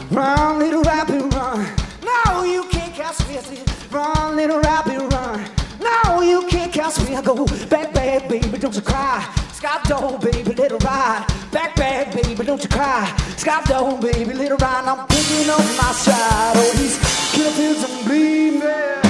Run, little rabbit, run. No, you can't catch me. Run, little rabbit, run. No, you can't catch me. I go back, back, baby, don't you cry. Scott Dog, baby, let it ride. Back, back, baby, don't you cry. Scott Dog, baby, let it ride. I'm picking up my shadow. These killer pills and bleeding.